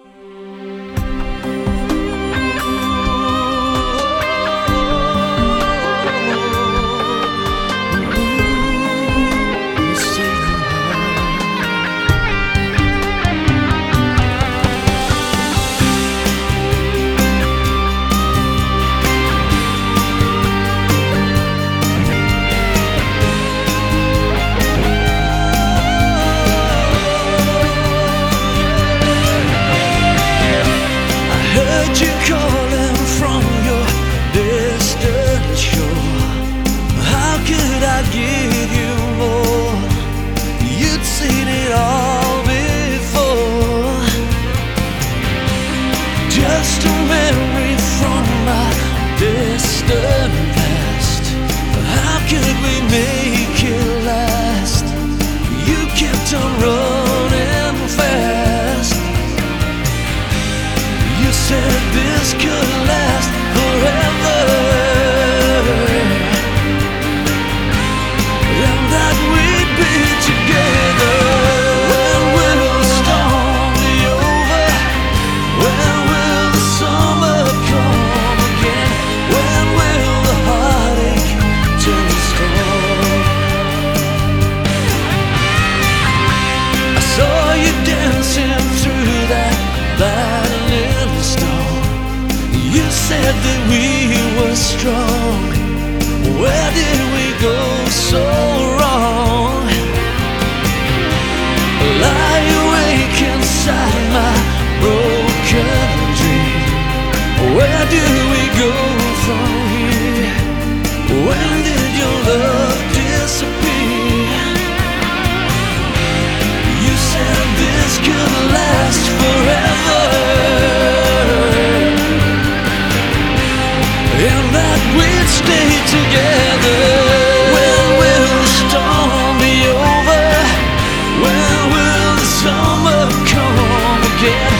You calling from your distant shore. How could I give you more? You'd seen it all before. Just a memory from my distant past. How could we make it last? You kept on running fast. You said this could last forever, and that we'd be together. When will the storm be over? When will the summer come again? When will the heartache turn to stone? I saw you dancing through that lightning storm. You said that we were strong. Where did we go so wrong? Lie awake inside my broken dream. Where do we go from here? When did your love disappear? You said this could last forever, and that we'd stay together. When will the storm be over? When will the summer come again?